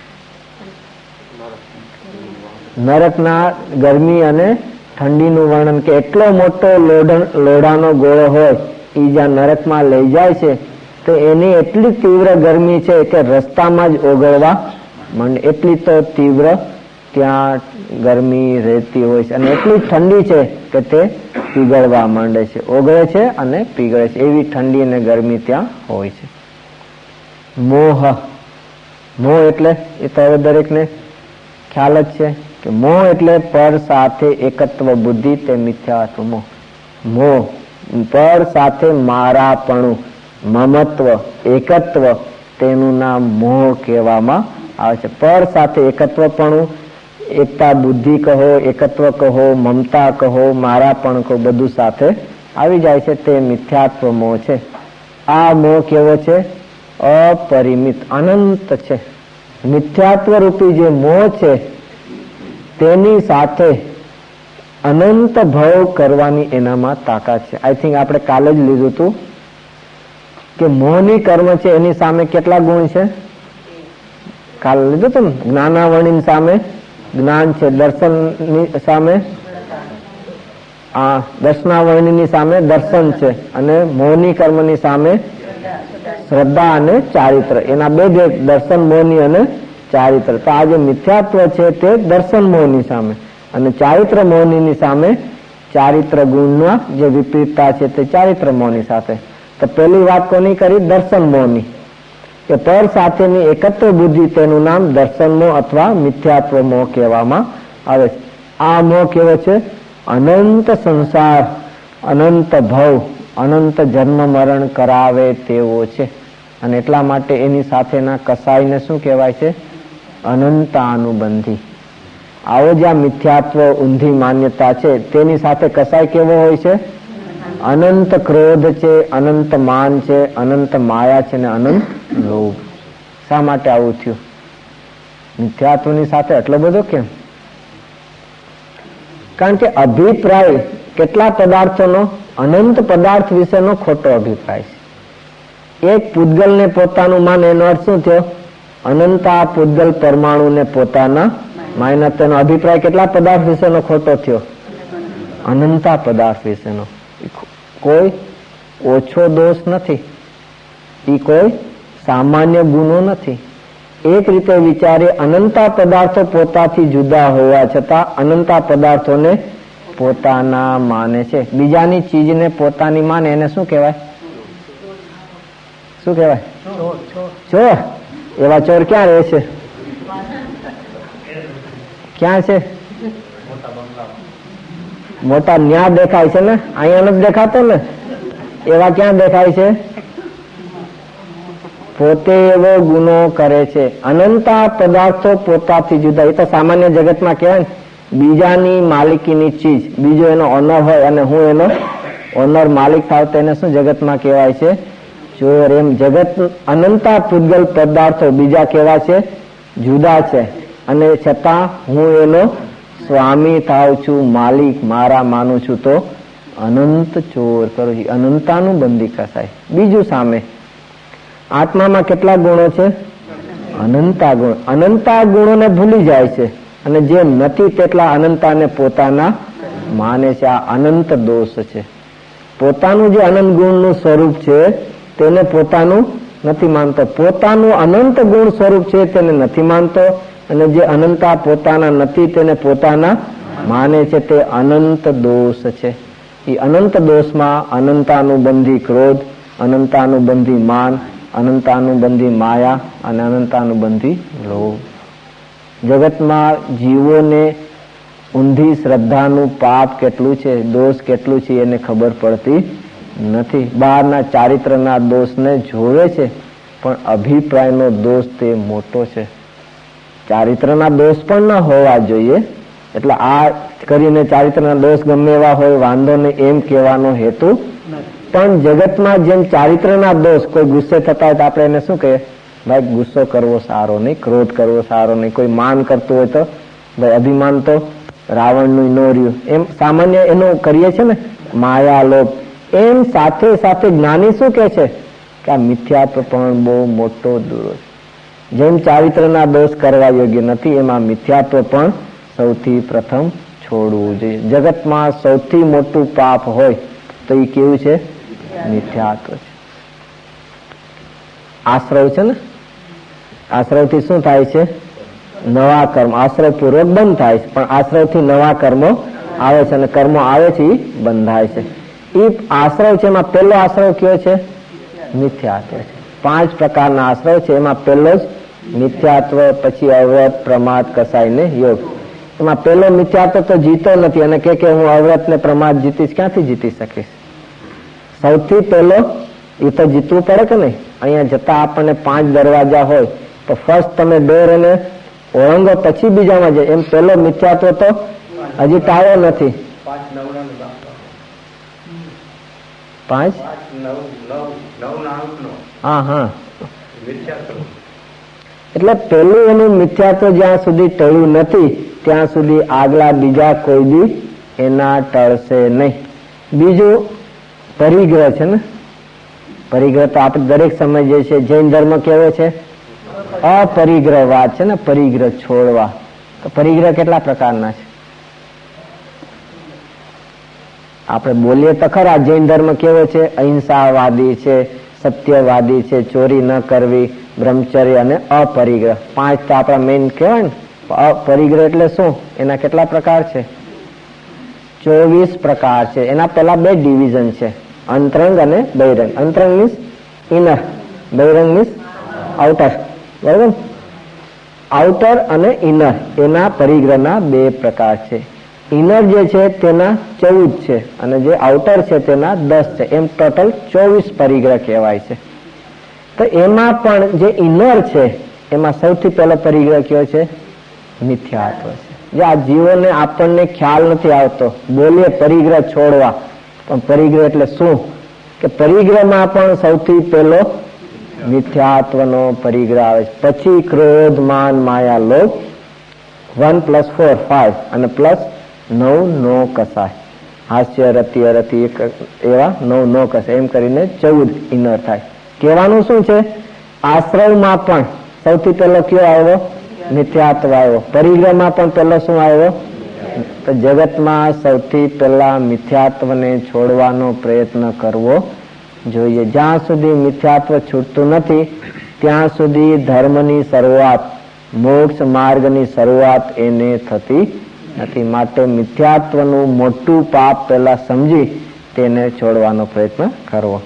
નરકના ગરમી અને ઠંડીનું વર્ણન, કે એટલો મોટો લોઢાનો ગોળો હોય એ જ્યાં નરકમાં લઈ જાય છે તો એની એટલી તીવ્ર ગરમી છે કે રસ્તામાં જ ઓગળવા માંડે. એટલી તો તીવ્ર ત્યાં ગરમી રહેતી હોય છે, અને એટલી ઠંડી છે કે તે પીગળવા માંડે છે, ઓગળે છે અને પીગળે છે. એવી ઠંડી અને ગરમી ત્યાં હોય છે. મોહ, મોહ એટલે એ તો હવે દરેકને ખ્યાલ જ છે કે મોહ એટલે પર સાથે એકત્વ બુદ્ધિ, તે મિથ્યાત્વ મોહ. મોહ પર સાથે મારાપણું, મમત્વ, એકત્વ, તેનું નામ મોહ કહેવામાં આવે છે. પર સાથે એકત્વપણું, એકતા બુદ્ધિ કહો, એકત્વ કહો, મમતા કહો, મારાપણ કહો, બધું સાથે આવી જાય છે, તે મિથ્યાત્વ મોહ છે. આ મોહ કેવો છે? અપરિમિત, અનંત છે. મિથ્યાત્વ રૂપી જે મોહ છે તેની સાથે અનંત ભવ કરવાની એનામાં તાકાત છે. આઈ થિંક આપણે કાલે જ લીધું હતું કે મોહની કર્મ છે એની સામે કેટલા ગુણ છે? કાલે લીધું હતું ને. જ્ઞાનાવર્ણની સામે જ્ઞાન છે, દર્શનની સામે આ દર્શનાવર્ણની સામે દર્શન છે, અને મોહની કર્મની સામે શ્રદ્ધા અને ચારિત્ર. એના બે બે દર્શન મોહની અને ચારિત્ર. તો આ જે મિથ્યાત્વ છે તે દર્શન મોહની સામે, અને ચારિત્ર મોહની સામે ચારિત્ર ગુણના જે વિપરીતતા છે તે ચારિત્ર મોહની સાથે. તો પહેલી વાત કોની કરી? દર્શન મોહની, કે પર સાથેની એકત્વ બુદ્ધિ, તેનું નામ દર્શન મોહ અથવા મિથ્યાત્વ મોહ કહેવામાં આવે છે. આ મોહ કેવો છે? અનંત સંસાર, અનંત ભવ, અનંત જન્મ મરણ કરાવે તેવો છે. અને એટલા માટે એની સાથેના કસાઈને શું કહેવાય છે? અનંતાનુબંધી. આવો જ્યાં મિથ્યાત્વ ઊંધી માન્યતા છે તેની સાથે કસાય કેવો હોય છે? અનંત ક્રોધ છે, અનંત માન છે, અનંત માયા છે ને અનંત લોભ. શા માટે આવું થયું? મિથ્યાત્વની સાથે એટલો બધો કેમ? કારણ કે અભિપ્રાય કેટલા પદાર્થોનો? અનંત પદાર્થ વિશેનો ખોટો અભિપ્રાય છે. એક પૂતગલને પોતાનું માને એનો અર્થ શું થયો? અનંતા પૂતગલ પરમાણુને પોતાના માયના. તેનો અભિપ્રાય કેટલા પદાર્થ વિશેનો ખોટો થયો? અનંતા પદાર્થ વિશેનો. કોઈ ઓછો દોષ નથી, એ કોઈ સામાન્ય ગુનો નથી. એક રીતે વિચારે, અનંતા પદાર્થો પોતાથી જુદા હોવા છતાં અનંતા પદાર્થોને પોતાના માને છે. બીજાની ચીજને પોતાની માને એને શું કહેવાય? શું કહેવાય? ચોર. એવા ચોર ક્યાં રહે છે? ક્યાં છે? મોટા ન્યા દેખાય છે ને, અહીંયા નથી દેખાતો ને. એવા ક્યાં દેખાય છે? પોતે એવો ગુનો કરે છે. અનંતા પદાર્થો પોતાથી જુદા. એ તો સામાન્ય જગતમાં કહેવાય ને, બીજાની માલિકીની ચીજ, બીજો એનો ઓનર હોય અને હું એનો ઓનર માલિક થાવ તો એને શું જગતમાં કહેવાય છે? ચોર. એમ જગત અનંતા પૂતગલ પદાર્થો બીજા કેવા છે? જુદા છે, અને છતાં હું એનો સ્વામી થાવ છું, માલિક મારા માનું છું, તો અનંત ચોર કરું છું. અનંતાનું બંધી કસાય. બીજું સામે આત્મામાં કેટલા ગુણો છે? અનંતા ગુણ. અનંતા ગુણોને ભૂલી જાય છે, અને જે નથી તેટલા અનંતાને પોતાના માને છે. આ અનંત દોષ છે. પોતાનું જે અનંત ગુણનું સ્વરૂપ છે તેને પોતાનું નથી માનતો. પોતાનું અનંત ગુણ સ્વરૂપ છે તેને નથી માનતો, અને જે અનંતા પોતાના નથી તેને પોતાના માને છે, તે અનંત દોષ છે. એ અનંત દોષમાં અનંતાનુબંધી ક્રોધ, અનંતાનુબંધી માન, અનંતાનુબંધી માયા અને અનંતાનુબંધી લોભ. જગતમાં જીવોને ઊંધી શ્રદ્ધાનું પાપ કેટલું છે, દોષ કેટલું છે એને ખબર પડતી નથી. બહારના ચારિત્રના દોષને જોવે છે, પણ અભિપ્રાયનો દોષ તે મોટો છે. ચારિત્રના દોષ પણ ન હોવા જોઈએ. એટલે આ કરીને ચારિત્રના દોષ ગમે એવા હોય વાંધો નહીં એમ કહેવાનો હેતુ. પણ જગતમાં જેમ ચારિત્રના દોષ, કોઈ ગુસ્સે થતા હોય તો આપણે એને શું કહીએ? ભાઈ ગુસ્સો કરવો સારો નહીં, ક્રોધ કરવો સારો નહીં. કોઈ માન કરતું હોય તો ભાઈ અભિમાન તો રાવણનું ન રહ્યું, એમ સામાન્ય એનું કરીએ છે ને, માયા લોભ. એમ સાથે સાથે જ્ઞાની શું કે છે કે આ મિથ્યાત્વ પણ બહુ મોટો દોષ. જેમ ચારિત્રના દોષ કરવા યોગ્ય નથી, એમાં મિથ્યાત્વ પણ સૌથી પ્રથમ છોડવું જોઈએ. જગતમાં સૌથી મોટું પાપ હોય તો એ કેવું છે? મિથ્યાત્વ છે. આશ્રવ છે ને, આશ્રવથી શું થાય છે? નવા કર્મ. આશ્રવ પૂર્વક બંધ થાય છે, પણ આશ્રવથી નવા કર્મો આવે છે, અને કર્મો આવે છે એ બંધાય છે. એ આશ્રવ છે, એમાં પહેલો આશ્રવ કયો છે? મિથ્યાત્વ છે. પાંચ પ્રકારના આશ્રવ છે, એમાં પહેલો જ મિથ્યાત્વ, પછી અવ્રત, પ્રમાદ, કસાય ને યોગ. એમાં પહેલો મિથ્યાત્વ તો જીતો નથી, અને કે હું અવ્રત ને પ્રમાદ જીતીશ, ક્યાંથી જીતી શકીશ? સૌથી પહેલો એ તો જીતવું પડે કે નહીં? અહીંયા જતા આપણને પાંચ દરવાજા હોય તો ફર્સ્ટ તમે ડોર એને ઓળંગો પછી બીજામાં જાય. એમ પેલો મિથ્યાત્વ તો હજી ટાળ્યો નથી. પાંચ હા હા એટલે પેલું એનું મિથ્યાત્વ જ્યાં સુધી ટળ્યું નથી ત્યાં સુધી આગલા બીજા કોઈ બી એના ટળશે નહીં. બીજું પરિગ્રહ છે ને. પરિગ્રહ તો આપણે દરેક સમજીએ છીએ. જૈન ધર્મ કેવો છે? અપરિગ્રહવાદ છે ને. પરિગ્રહ છોડવા. તો પરિગ્રહ કેટલા પ્રકારના છે? આપણે બોલીએ તો ખરા જૈન ધર્મ કેવો છે? અહિંસાવાદી છે, સત્યવાદી છે, ચોરી ન કરવી, બ્રહ્મચર્ય અને અપરિગ્રહ. પાંચ તો આપણા મેઇન કહેવાય ને. અપરિગ્રહ એટલે શું? એના કેટલા પ્રકાર છે? ચોવીસ પ્રકાર છે. એના પેલા બે ડિવિઝન છે, અંતરંગ અને બહિરંગ. અંતરંગ મીન્સ ઇનર, બહિરંગ મીન્સ આઉટર. બરાબર? આઉટર અને ઇનર એના પરિગ્રહના બે પ્રકાર છે. ઇનર જે છે તેના ચૌદ છે અને જે આઉટર છે તેના દસ છે. એમ ટોટલ ચોવીસ પરિગ્રહ કહેવાય છે. તો એમાં પણ જે ઇનર છે એમાં સૌથી પહેલો પરિગ્રહ કયો છે? મિથ્યાત્વ છે. જે આ જીવોને આપણને ખ્યાલ નથી આવતો. બોલીએ પરિગ્રહ છોડવા, પણ પરિગ્રહ એટલે શું? કે પરિગ્રહમાં પણ સૌથી પહેલો મિથ્યાત્વનો પરિગ્રહ આવે છે. પછી ક્રોધ, માન, માયા, લોભ, વન પ્લસ ફોર ફાઈવ અને પ્લસ નવ નો કસાય. હાસ્ય, રતિ, અરતિ એવા નવ નો કસાય. એમ કરીને ચૌદ ઇનર થાય. કહેવાનું શું છે? આશ્રયમાં પણ સૌથી પહેલો કયો આવ્યો? મિથ્યાત્વ આવ્યો. પરિગ્રહમાં પણ પહેલો શું આવ્યો? તો જગતમાં સૌથી પહેલા મિથ્યાત્વને છોડવાનો પ્રયત્ન કરવો જોઈએ. જ્યાં સુધી મિથ્યાત્વ છૂટતું નથી ત્યાં સુધી ધર્મની શરૂઆત, મોક્ષ માર્ગની શરૂઆત એને થતી નથી. માટે મિથ્યાત્વનું મોટું પાપ પહેલા સમજી તેને છોડવાનો પ્રયત્ન કરવો.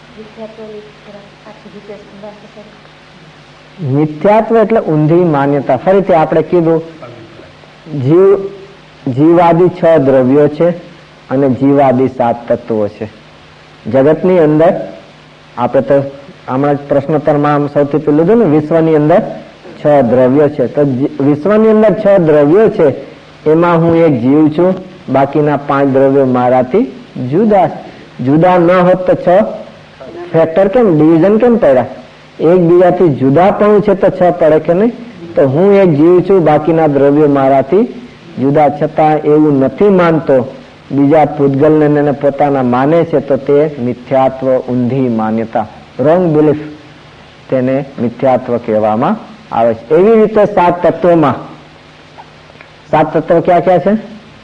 મિથ્યાત્વ એટલે ઊંધી માન્યતા. ફરીથી આપણે કીધું જીવ જીવાદી છ દ્રવ્યો છે અને જીવાદી સાત તત્વો છે. જગતની અંદર આપણે તો હમણાં પ્રશ્નોત્તરમાં સૌથી પહેલું લીધું ને, વિશ્વની અંદર છ દ્રવ્યો છે. તો વિશ્વની અંદર છ દ્રવ્યો છે એમાં હું એક જીવ છું. બાકીના પાંચ દ્રવ્યો મારાથી જુદા. જુદા ન હોત તો છ ફેક્ટર કેમ, ડિવિઝન કેમ પડ્યા? એકબીજાથી જુદા પણ છે તો છ પડે કે નહીં? તો હું એક જીવ છું, બાકીના દ્રવ્યો મારાથી જુદા. છતાં એવું નથી માનતો, બીજા પૂતગલને પોતાના માને છે, તો તે મિથ્યાત્વ, ઊંધી માન્યતા, રોંગ બિલીફ, તેને મિથ્યાત્વ કહેવામાં આવે છે. એવી રીતે સાત તત્વોમાં સાત તત્વો ક્યાં ક્યાં છે?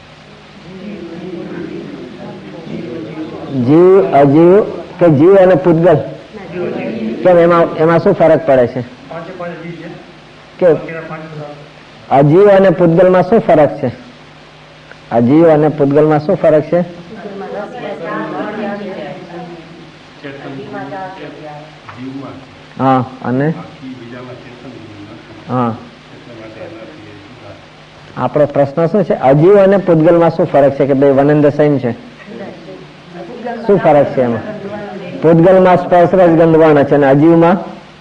જીવ, અજીવ કે જીવ અને પૂતગલ? કેમ એમાં એમાં શું ફરક પડે છે? કે અજીવ અને પૂતગલમાં શું ફરક છે? અજીવ અને પૂતગલમાં શું ફરક છે? હા અને હા આપણો પ્રશ્ન શું છે? અજીવ અને પૂતગલમાં શું ફરક છે? કે ભાઈ વન એન્ડ ધ સેમ છે. શું ફરક છે એમાં? પૂતગલમાં સ્પર્શ રસ ગંધ વર્ણ છે અને અજીવમાં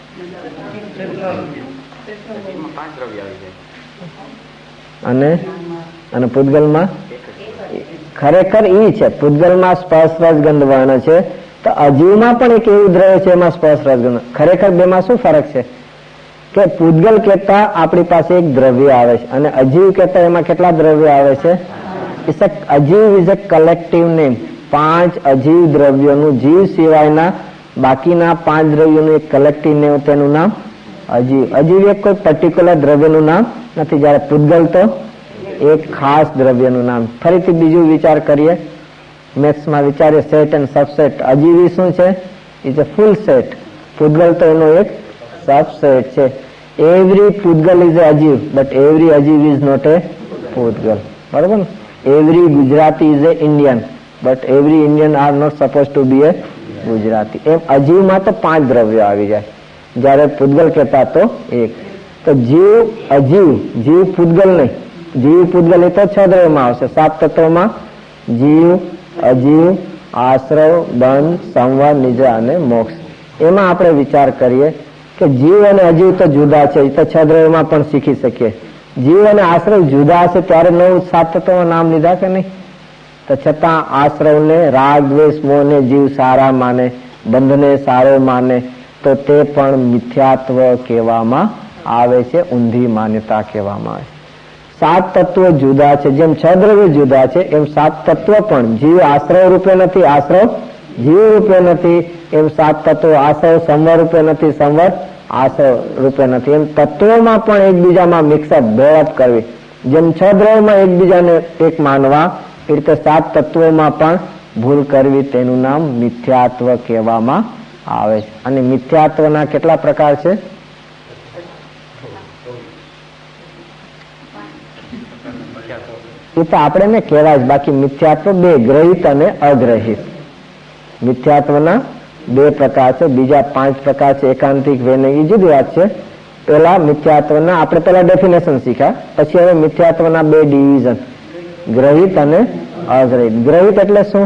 અને અને પૂતગલમાં ખરેખર ઈ છે. પૂતગલમાં સ્પર્શ રસ ગંધ વર્ણ છે તો અજીવમાં પણ એક એવું દ્રવ્ય છે એમાં સ્પર્શ રસ ગંધ. ખરેખર બેમાં શું ફરક છે? કે પૂતગલ કહેતા આપણી પાસે એક દ્રવ્ય આવે છે અને અજીવ કહેતા એમાં કેટલા દ્રવ્યો આવે છે? ઇટ્સ અ અજીવ ઇઝ અ કલેક્ટિવ નેમ. પાંચ અજીવ દ્રવ્યોનું, જીવ સિવાયના બાકીના પાંચ દ્રવ્યોનું એક કલેક્ટિવ નેમ, તેનું નામ અજીવ. અજીવ એક કોઈ પર્ટિક્યુલર દ્રવ્યનું નામ નથી, જ્યારે પૂતગલ તો એક ખાસ દ્રવ્યનું નામ. ફરીથી બીજું વિચાર કરીએ, મેથ્સમાં વિચારીએ, સેટ એન્ડ સબસેટ. અજીવી શું છે? Is a full set. પૂતગલ તો એનો એક સબસેટ છે. એવરી પૂતગલ ઇઝ અ અજીવ, બટ એવરી અજીવ ઇઝ નોટ એ પૂતગલ. બરોબર ને? Every Gujarati is a Indian, but every Indian are not suppose to be a Gujarati. એમ અજીવમાં તો પાંચ દ્રવ્યો આવી જાય, જ્યારે પૂતગલ કહેતા તો એક. તો જીવ, અજીવ, જીવ પૂતગલ નહીં. જીવ પૂતગલ એ તો છ દ્રવ્યમાં આવશે. સાત તત્વોમાં જીવ, અજીવ, આશ્રવ, બંધ, સંવર, નિદ્રા અને મોક્ષ. એમાં આપણે વિચાર કરીએ કે જીવ અને અજીવ તો જુદા છે, એ તો છદ્રવ્યમાં પણ શીખી શકીએ. જીવ અને આશ્રવ જુદા છે ત્યારે નવ સાત તત્વોના નામ લીધા કે નહીં? તો છતાં આશ્રવને રાગ, દ્વેષ, મોહને જીવ સારા માને, બંધને સારો માને, તો તે પણ મિથ્યાત્વ કહેવામાં આવે છે, ઊંધી માન્યતા કહેવામાં આવે છે. સાત તત્વો જુદા છે, જેમ છ દ્રવ્ય જુદા છે એમ સાત તત્વ પણ જીવ આશ્રવ રૂપે નથી, આશ્રવ જીવ રૂપે નથી, એમ સાત તત્વો આશ્રવ સંવર રૂપે નથી, સંવર આશ્રવ રૂપે નથી. એમ તત્વોમાં પણ એકબીજામાં મિક્સઅપ ભેળપ કરવી, જેમ છ દ્રવ્યમાં એકબીજાને એક માનવા, એ રીતે સાત તત્વોમાં પણ ભૂલ કરવી, તેનું નામ મિથ્યાત્વ કહેવામાં આવે છે. અને મિથ્યાત્વના કેટલા પ્રકાર છે? એ તો આપણે ને કહેવાય જ, બાકી મિથ્યાત્વ બે, ગ્રહિત અને અગ્રહિત. મિથ્યાત્વના બે પ્રકાર છે, બીજા પાંચ પ્રકાર છે એકાંતિક, વૈનયિક, જુદી વાત છે. પેલા મિથ્યાત્વના આપણે પેલા ડેફિનેશન શીખ્યા, પછી હવે મિથ્યાત્વના બે ડિવિઝન, ગ્રહિત અને અગ્રહિત. ગ્રહિત એટલે શું?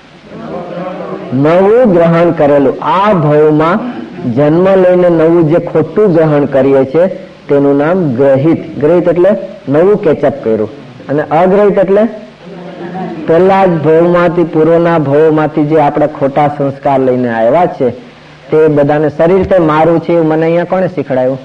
નવું ગ્રહણ કરેલું. આ ભવમાં જન્મ લઈને નવું જે ખોટું ગ્રહણ કરીએ છીએ તેનું નામ ગ્રહિત. ગ્રહિત એટલે નવું કેચઅપ કર્યું. અને અગ્રહિત એટલે પેલા જ ભવમાંથી, પૂર્વના ભવમાંથી જે આપણે ખોટા સંસ્કાર લઈને આવ્યા છે તે બધાને શરીર તે મારું છે એવું મને અહીંયા કોણે શીખડાયું?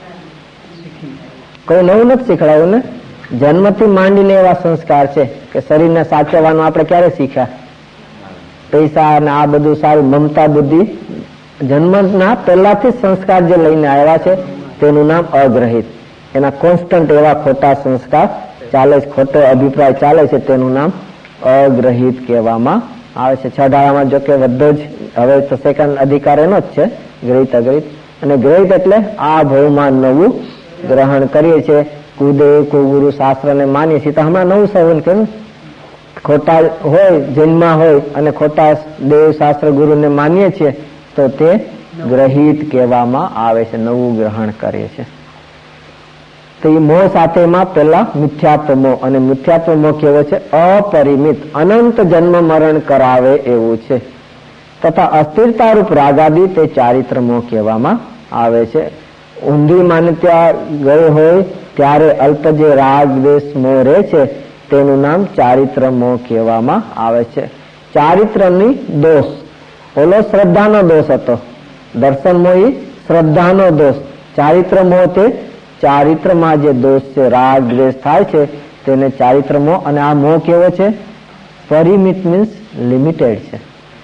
કોઈ નવું નથી શીખડાયું ને. જન્મથી માંડીને એવા સંસ્કાર છે કે શરીરને સાચવવાનું આપણે ક્યારે શીખ્યા? પૈસા અને આ બધું સારું, મમતા બુદ્ધિ જન્મના પહેલાથી સંસ્કાર જે લઈને આવ્યા છે તેનું નામ અગ્રહિત. એના કોન્સ્ટન્ટ એવા ખોટા સંસ્કાર ચાલે છે, ખોટો અભિપ્રાય ચાલે છે, તેનું નામ અગ્રહિત કહેવામાં આવે છે. છઠાળામાં જો કે બધો જ હવે તો સેકન્ડ અધિકાર એનો જ છે, ગ્રહિત અગ્રહિત. અને ગ્રહિત એટલે આ ભવમાં નવું ગ્રહણ કરીએ છીએ, કુદેવ કુગુરુ શાસ્ત્રને માનીએ છીએ. તો હમણાં નવું સવન કેમ ખોટા હોય, જન્મા હોય અને ખોટા દેવ શાસ્ત્ર ગુરુને માનીએ છીએ તો તે ગ્રહિત કહેવામાં આવે છે, નવું ગ્રહણ કરીએ છીએ. તો એ મોહ સાથેમાં પેલા મિથ્યાત્વ મોહ, અને મિથ્યાત્વ મોહ કેવો છે? અપરિમિત, અનંત જન્મ મરણ કરાવે એવું છે. તથા અસ્થિરતા રૂપ રાગાદી તે ચારિત્ર મોહ કહેવામાં આવે છે. ઊંધી માન્યતા ગઈ હોય ત્યારે અલ્પ જે રાગ દ્વેષ મોહ રહે છે તેનું નામ ચારિત્ર મોહ કહેવામાં આવે છે. ચારિત્રની દોષ, ઓલો શ્રદ્ધાનો દોષ હતો, દર્શન મોહ એ શ્રદ્ધાનો દોષ. ચારિત્ર મોહ તે ચારિત્રમાં જે દોષ છે, રાગ દ્વેષ થાય છે તેને ચારિત્ર મોહ. અને આ મોહ કેવો છે? પરિમિત મીન્સ લિમિટેડ છે.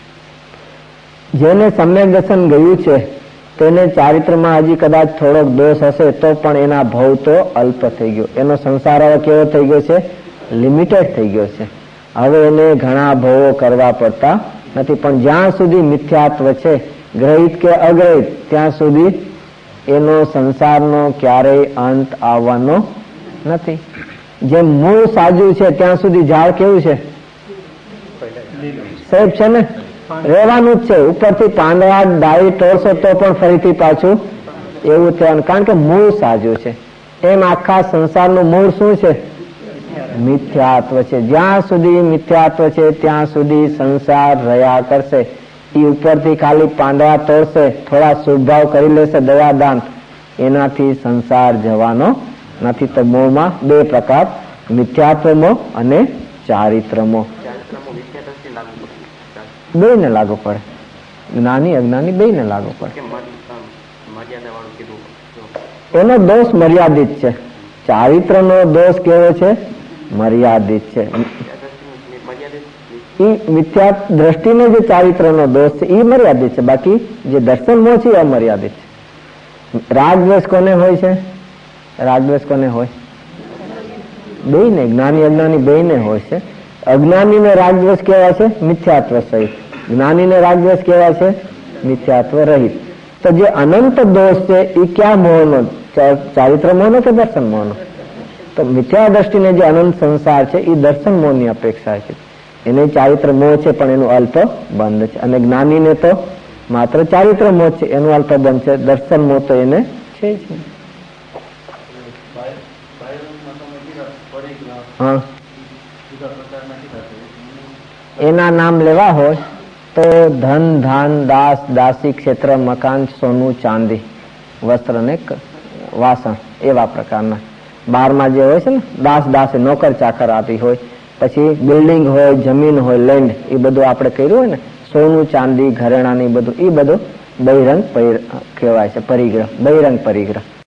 જેને સમ્યક દર્શન ગયું છે તેને ચારિત્રમાં હજી કદાચ થોડોક દોષ હશે તો પણ એના ભવ તો અલ્પ થઈ ગયો, એનો સંસાર હવે કેવો થઈ ગયો છે? લિમિટેડ થઈ ગયો છે. હવે એને ઘણા ભવો કરવા પડતા નથી. પણ જ્યાં સુધી મિથ્યાત્વ છે, ગ્રહિત કે અગ્રહિત, ત્યાં સુધી એનો સંસારનો ક્યારેય અંત આવવાનો નથી. જેમ મૂળ સાજુ છે ત્યાં સુધી ઝાડ કેવું છે? સાહેબ છે ને, રહેવાનું જ છે. ઉપરથી પાંદડા ડાળી તોડશો તો પણ ફરીથી પાછું એવું થવાનું, કારણ કે મૂળ સાજુ છે. એમ આખા સંસારનું મૂળ શું છે? મિથ્યાત્વ છે. જ્યાં સુધી મિથ્યાત્વ છે ત્યાં સુધી સંસાર રહ્યા કરશે. એ ઉપરથી ખાલી પાંદડા તોડશે, થોડા શુભભાવ કરી લેશે, દયાદાન, એનાથી સંસાર જવાનો નથી. તો મોહમાં બે પ્રકાર, મિથ્યાત્વ મોહ અને ચારિત્ર મોહ. બે ને લાગુ પડે, જ્ઞાની અજ્ઞાની બે ને લાગુ પડે. એનો દોષ મર્યાદિત છે. ચારિત્ર નો દોષ કેવો છે? મર્યાદિત છે. એ મિથ્યા દ્રષ્ટિનો જે ચારિત્ર નો દોષ છે એ મર્યાદિત છે, બાકી જે દર્શન મોહ છે એ અમર્યાદિત છે. રાગ દ્વેષ કોને હોય છે? રાગ દ્વેષ કોને હોય? બે ને, જ્ઞાની અજ્ઞાની બે ને હોય છે. અજ્ઞાની ને રાગ દ્વેષ કેવા છે? મિથ્યાત્વ સહિત. જ્ઞાની ને રાગ દ્વેષ કેવા છે? મિથ્યાત્વ રહિત. તો જે અનંત દોષ છે એ ક્યાં મોહનો? ચારિત્ર મોહનો કે દર્શન મોહનો? તો મિથ્યા દ્રષ્ટિને જે અનંત સંસાર છે એ દર્શન મોહની અપેક્ષા છે. એને ચારિત્ર મોહ છે પણ એનું અલ્પ બંધ છે. અને જ્ઞાનીને તો માત્ર ચારિત્ર મોહ છે, એનું અલ્પ બંધ છે. દર્શન મોહ તો એને છે જ. હા, એના નામ લેવા હોય તો ધન, ધાન, દાસ, દાસી, ક્ષેત્ર, મકાન, સોનું, ચાંદી, વસ્ત્ર ને વાસણ, એવા પ્રકારના. બારમાં જે હોય છે ને દાસ દાસ નોકર ચાકર આપી હોય, પછી બિલ્ડિંગ હોય, જમીન હોય, લેન્ડ, એ બધું આપણે કર્યું હોય ને, સોનું, ચાંદી, ઘરેણા ને બધું, એ બધું બહિરંગ કહેવાય છે. પરિગ્રહ, બહિરંગ પરિગ્રહ.